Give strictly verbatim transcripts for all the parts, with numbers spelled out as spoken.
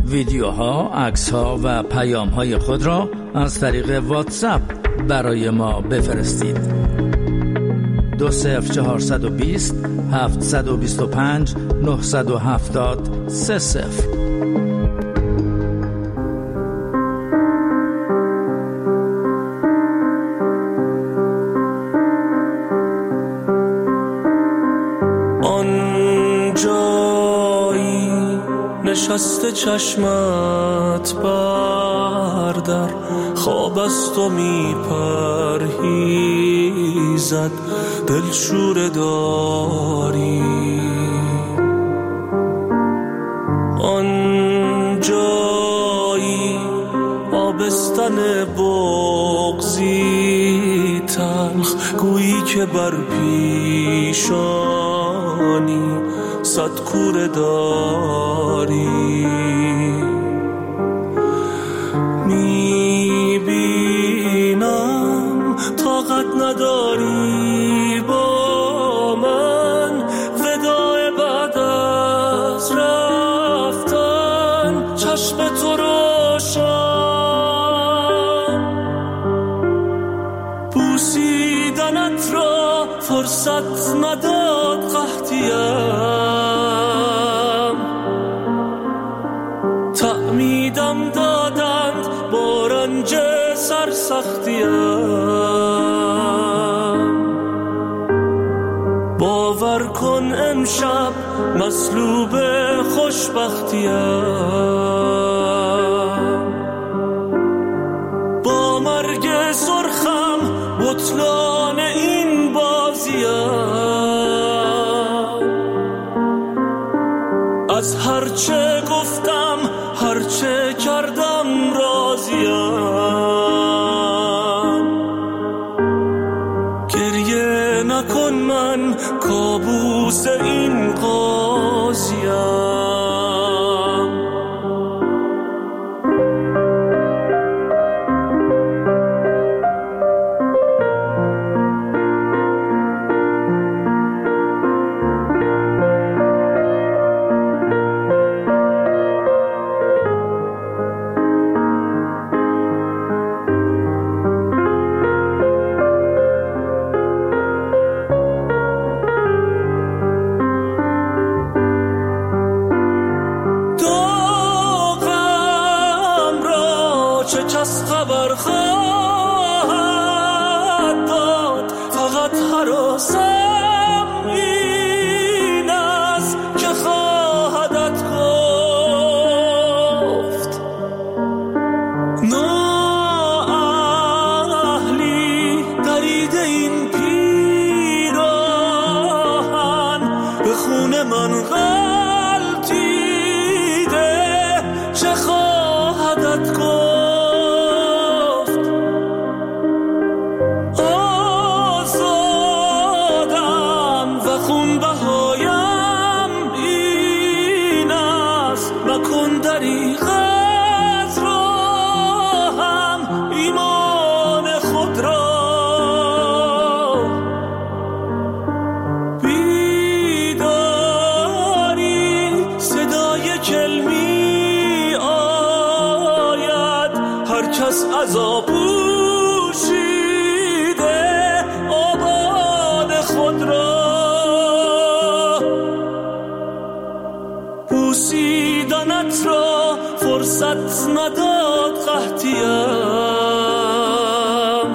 ویدیوها، عکس‌ها و پیام‌های خود را از طریق واتساپ برای ما بفرستید. دو صفر چهارصد و بیست هفتصد و بیست و پنج نهصد و هفتاد سه صفر. نشسته چشمت بردر، خواب از تو می پرهیزد، دلشوره داری. آن جایی آبستن بغضی تلخ، گویی که بر پیشانی صد کوره داری. میبینم طاقت نداری با من، وداع بعد از رفتن چشم تو روشن. بوسیدنت را فرصت نداد قحطیم، تعمیدم دادند با رنج سرسختیم. باور کن امشب مصلوب خوشبختیم، با مرگ سرخم بطلان این بازیم. از هرچه گفتم هرچه کردم راضیم. گریه نکن من کابوس این قاضیم. بوسیدنت را فرصت نداد قحطیم،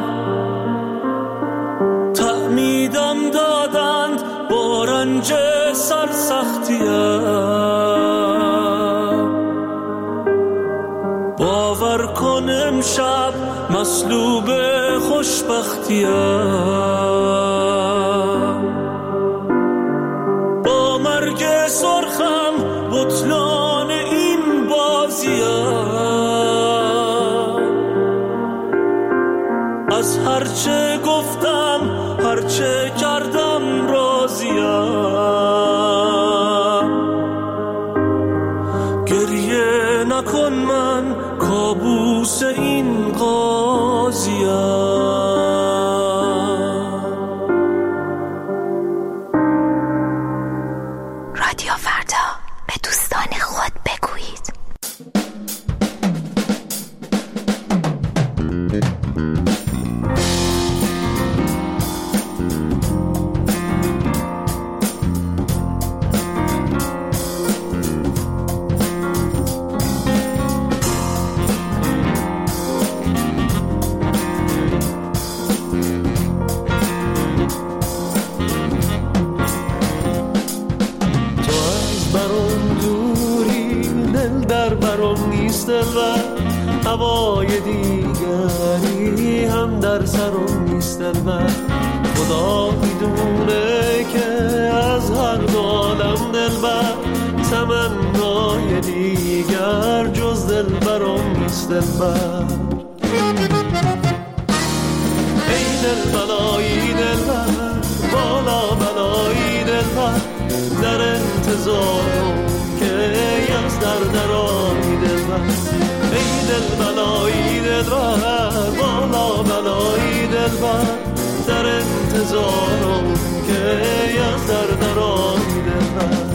تعمیدم دادند با رنج سرسختیم. باور کن امشب مصلوب خوشبختیم، با مرگ سرخم بطلان این بازیم. از هرچه گفتم هرچه کردم راضیم. گریه نکن من کابوس این قاضیم. رادیو فردا، به دوستان خود بگویید. نیست دلبر، هوای دیگری هم در سرم نیست دلبر. خدا میدونه که از هر دو عالم دلبر، تمنای دیگر جز دلبرم نیست دلبر. ای دل بلایی دلبر، بالا بلایی دلبر، در انتظارم که از در درایی دلبر. ای دل بلایی دلبر، بالا بلایی دلبر، در انتظارم که از در درایی دلبر.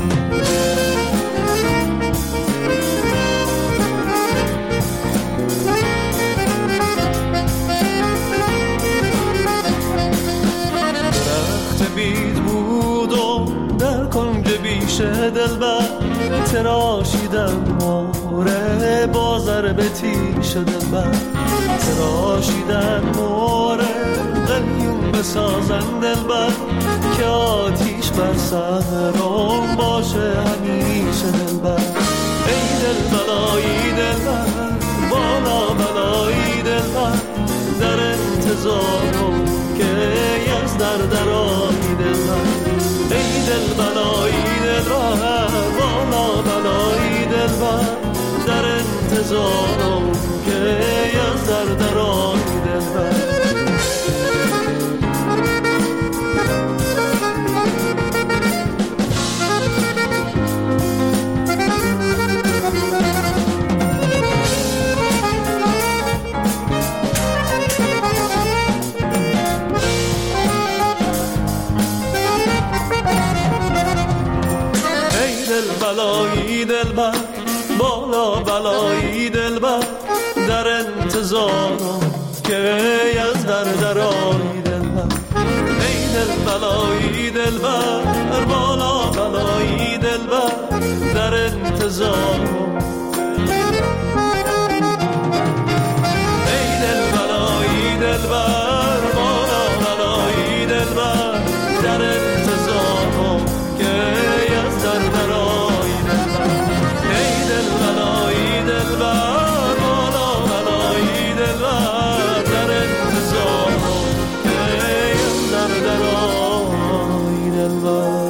بید بود و در کنج بیشه دلبر، تراشیدن موره بازر به تیشه دلبر. تراشیدن موره قلیون بسازن دلبر، که آتیش بر سرم باشه همیشه دلبر. ای دل بلایی دلبر، بالا بلایی دلبر، در انتظارم که از در درایی دلبر. ای دل بلایی دلبر، بالا بلایی دلبر، در انتظارم که از در درایی دلبر. بلایی دلبر، بالا بلایی دلبر، در انتظارم که از در درایی دلبر. ای دل بلایی دلبر، بالا بلایی دلبر، در انتظارم. ای دل بلایی دلبر، بالا بلایی دلبر، در انتظارم که از در درایی دلبر. ای دل بلایی دلبر، بالا بلایی دلبر، در انتظارم که از در درایی دلبر.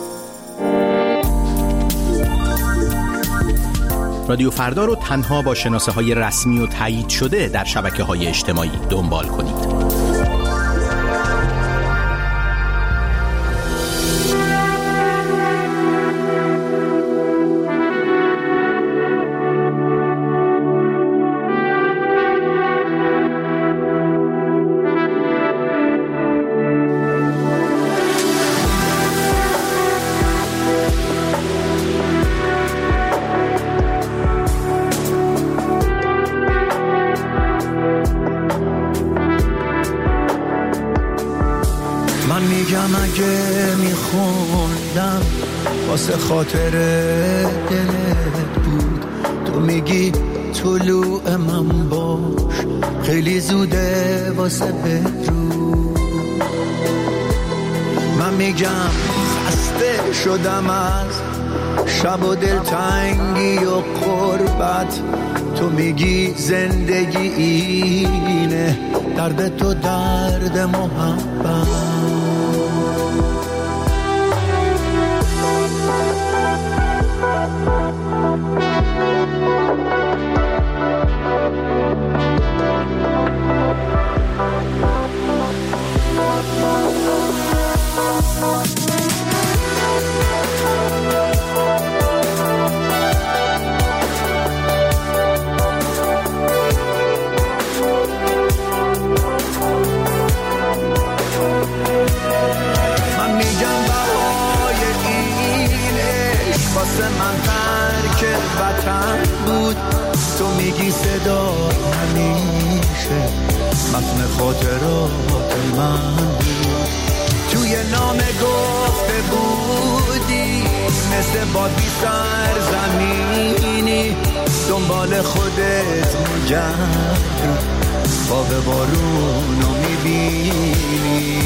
رادیو فردا رو تنها با شناسه های رسمی و تایید شده در شبکه های اجتماعی دنبال کنید. اگه میخوندم واسه خاطر دلت بود، تو میگی طلوع من باش، خیلی زوده واسه بدرود. من میگم خسته شدم از شب و دلتنگی و قربت، تو میگی زندگی اینه، درد تو درد محبت. واسه من ترک وطن بود، تو میگی صدا همیشه متن خاطرات من بود. توی نامه گفته بودی مثل باد بی سرزمینی، دنبال خودت میگردی، باغ بارونو میبینی.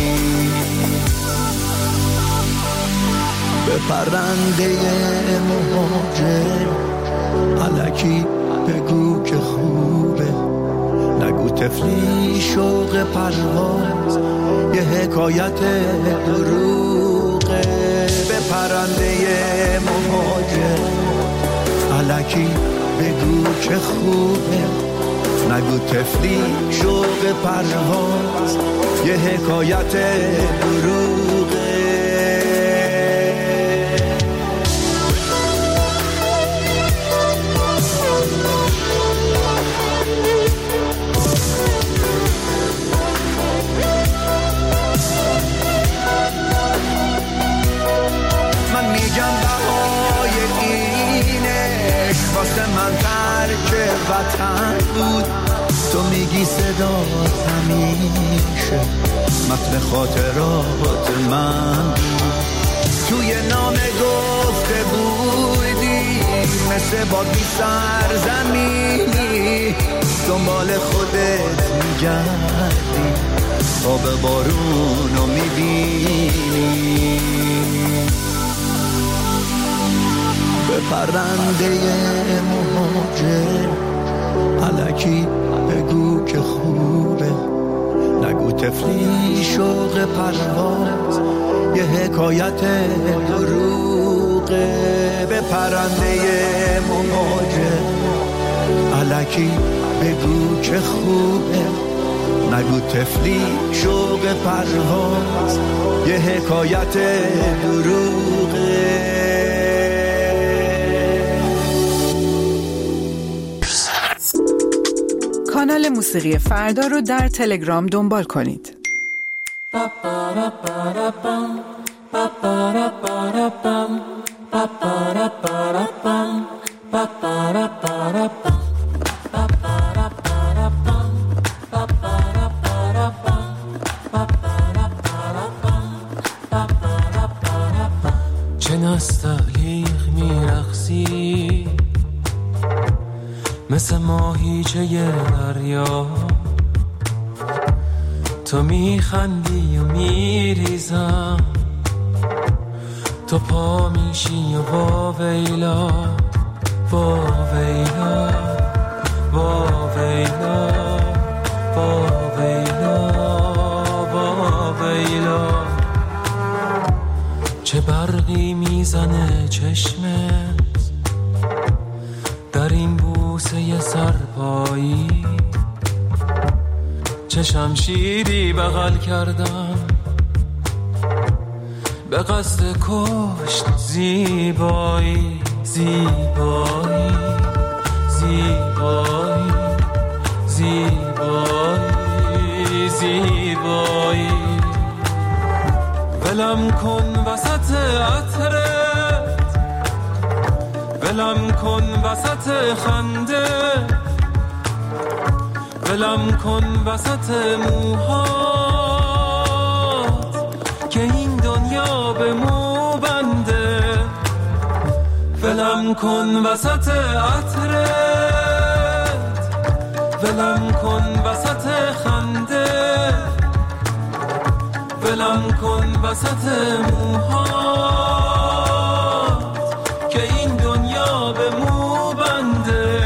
به پرنده مهاجر الکی بگو شوق پرواز یه حکایت دروغه. به پرنده مهاجر الکی بگو که خوبه، نگو تفلی شوق پرواز یه حکایت دروغه. من میگم بهای اینش واسه من ترک وطن بود، تو میگی صدات همیشه متن خاطرات من بود. توی نامه گفته بودی مثل باد بی سرزمینی، دنبال خودت میگردی آب بارونو میبینی. به پرنده مهاجر الکی بگو که خوبه، نگو تفلی شوق پرواز یه حکایت دروغه. به پرنده مهاجر الکی بگو که خوبه، نگو تفلی شوق پرواز یه حکایت دروغه. کانال موسیقی فردا رو در تلگرام دنبال کنید. چه نستعلیق میرقصی مثل ماهیچه دریا، تو میخندی و میریزم، تو پا میشی و با ویلا با ویلا با ویلا با ویلا با ویلا. چه برقی میزنه چشمت در این بوسه سرپایی، چه شمشیری بغل کردم به قصد کشت زیبایی زیبایی زیبایی زیبایی زیبایی. ولم کن وسط عطرت، ولم کن وسط خنده، ولم کن وسط موهات که این دنیا به مو بنده. ولم کن وسط عطرت، ولم کن وسط خنده، ولم کن وسط موهات که این دنیا به مو بنده.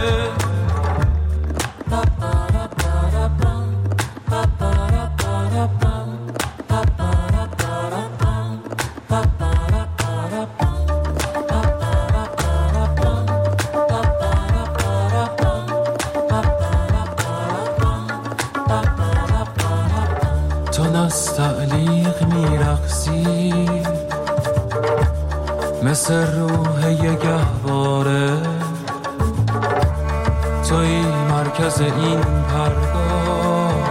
تو نستعلیق میرقصی مثل روح یه گهواره، توی مرکز این پرگاه،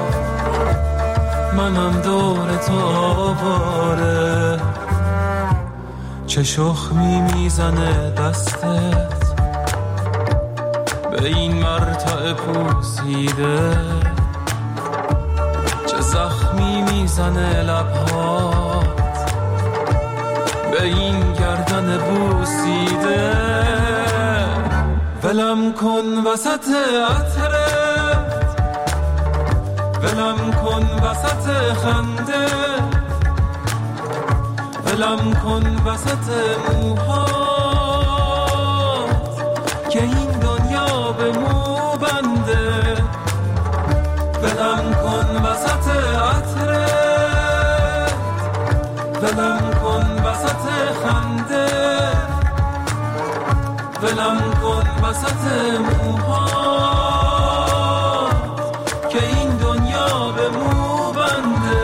منم دور تو آواره. چه شخمی میزنه دستت به این مرتع پوسیده، چه زخمی میزنه لبهات به این گردن بوسیده. ولم کن وسط عطرت، ولم کن وسط خنده، ولم کن وسط موهات که این دنیا به مو بنده. ولم کن وسط عطرت، ولم کن وسط خنده، ولم کن وسط موهات که این دنیا به مو بنده.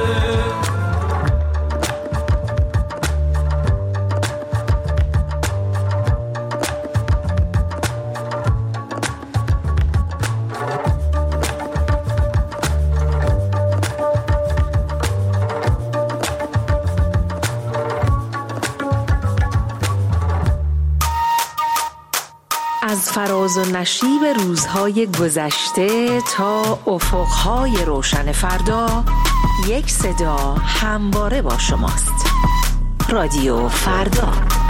از فراز و نشیب روزهای گذشته تا افقهای روشن فردا، یک صدا همواره با شماست. رادیو فردا.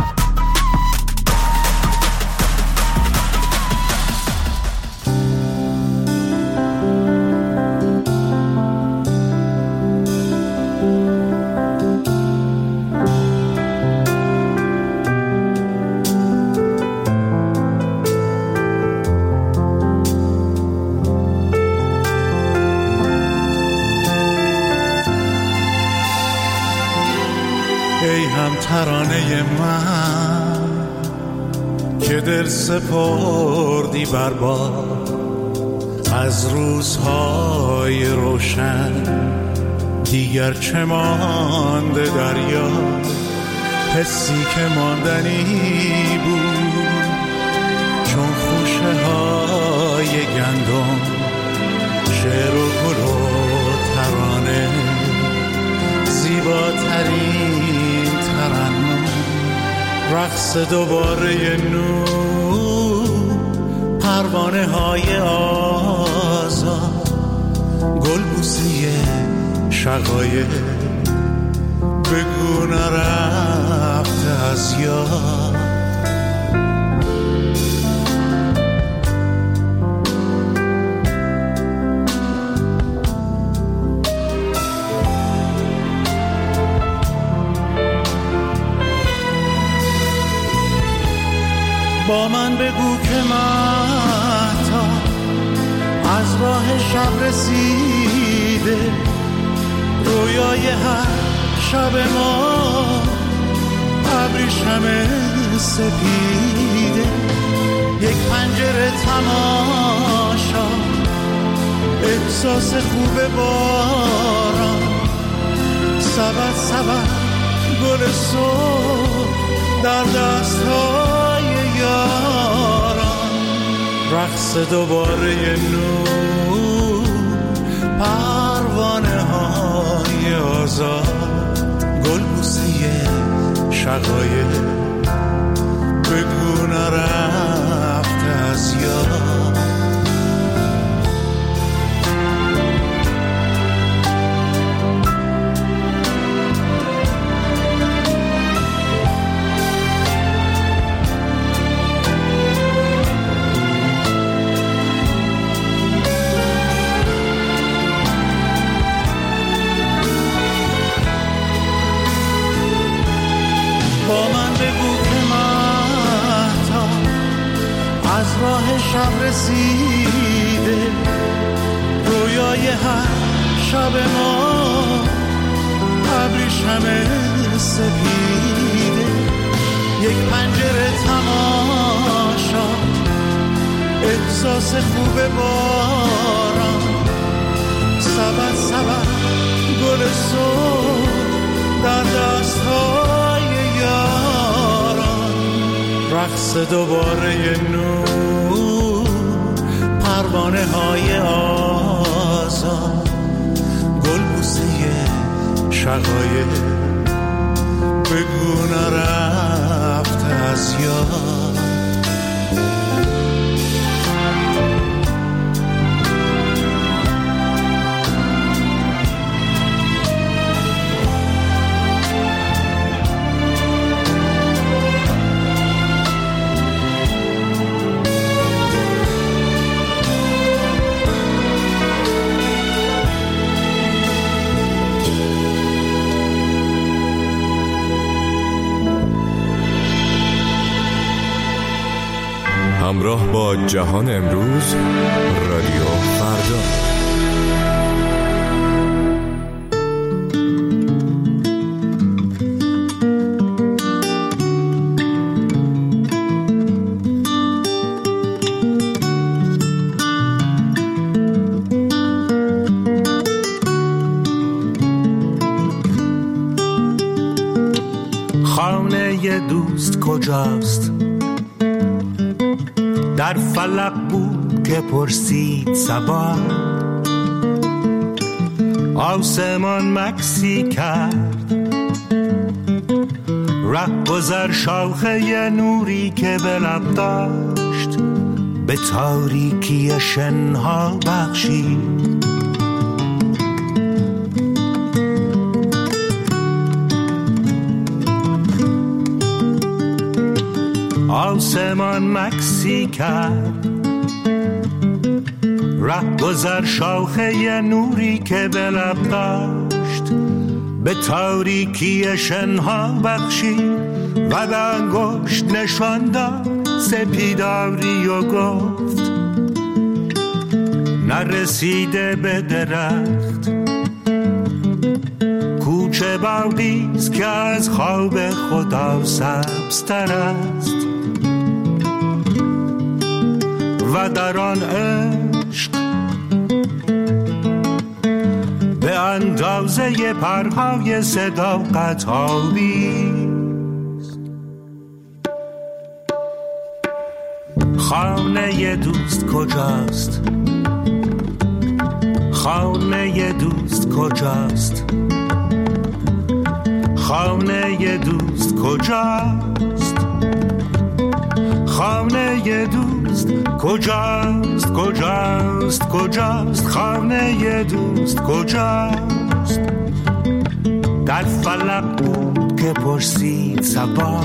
ترانه من که دل سپردی بر باد از روزهای روشن، دیگر چه مانده دریا، حسی که ماندنی بود چون خوشه های گندم، شعر و گل و ترانه، زیباترین ترنم، رقص دوباره نور، پروانه های آزاد، گل بوسه شقایق، بگو نرفته از یاد. با من بگو که مهتا از راه شب رسیده، رویای هر شب ما ابریشم سپیده، یک پنجره تماشا، احساس خوب باران، سبد سبد گل صبح در دست‌های یاران، رقص دوباره نور، پروانه های آزاد، گل بوسه شقایق، بگو نرفته از یاد. راه شب رسیده، رویای هر شب ما ابریشم سپیده، یک پنجره تماشا، احساس خوب باران، سبد سبد گل صبح در دست‌های یاران، رقص دوباره نور، پروانه های آزاد، گل بوسه شقایق، بگو نرفته از یاد. همراه با جهان امروز، رادیو فردا. خانه دوست کجاست؟ در فلک بود که پرسید صبا، آسمان مکسی کرد ره گذر شاخه نوری که به لب داشت، به تاریکی شنها بخشید. آسمان مکسی کرد ره گذر شاخه نوری که به لب داشت، به تاریکی شنها بخشید و به انگشت نشان داد سپیداری و گفت نرسیده به درخت، کوچه باقیست که از خواب خدا سبزتر است و در آن عشق به اندازه پرهای صداقت آویست. خانه دوست کجاست؟ خانه دوست کجاست؟ خانه دوست کجاست؟ خانه دوست کجاست؟ کجاست؟ کجاست؟ خانه دوست کجاست؟ در فلک بود که پرسید صبا،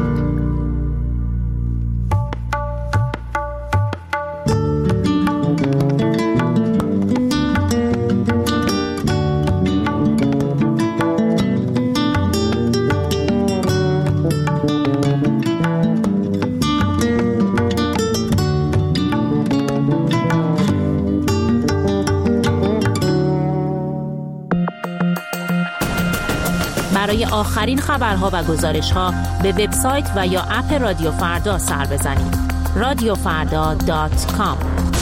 برای آخرین خبرها و گزارش‌ها به وبسایت و یا اپ رادیو فردا سر بزنید. رادیو فردا دات کام.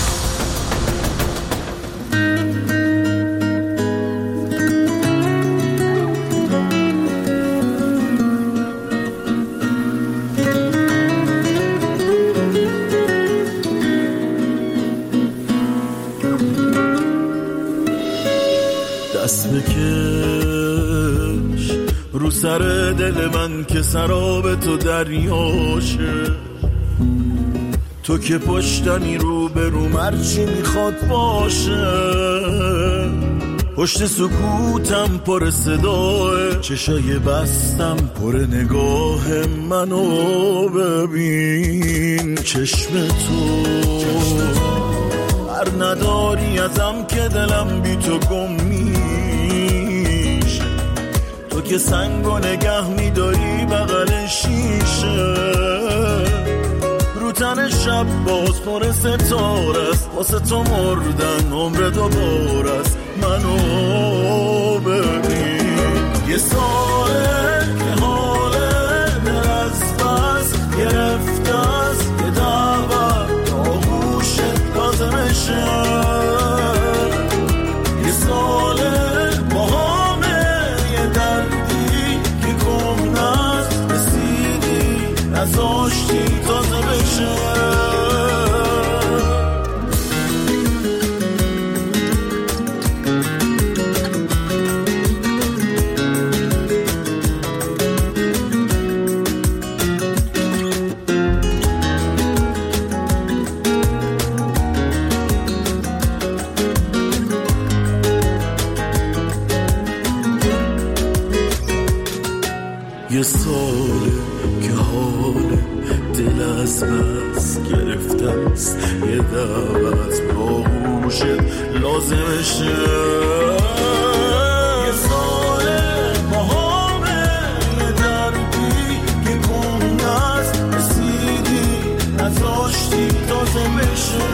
دست بکش رو سر دل من که سراب تو دریاشه، تو که پشتمی رو به رو مرچی میخواد باشه، پشت سکوتم پر صداه، چشای بستم پر نگاه منو ببین، چشم تو هر نداری ازم که دلم بی تو گم میشه، تو که سنگو نگه میداری بغل شیشه، رو تن شب باز پر ستاره است، واسه تو مردن عمر دوباره است، منو ببین. یه ساله که حاله دل از بس گرفته است، یه دعوت آغوشت لازمشه، یه ساله با همه یه دردی که گم نست، رسیدی نزاشتی تازه بشه. یه ساله که حال دل از بس گرفته است، یه دعوت باهوشت لازمشه، یه ساله با همه یه دردی که گم نست، رسیدی نزاشتی تازه بشه.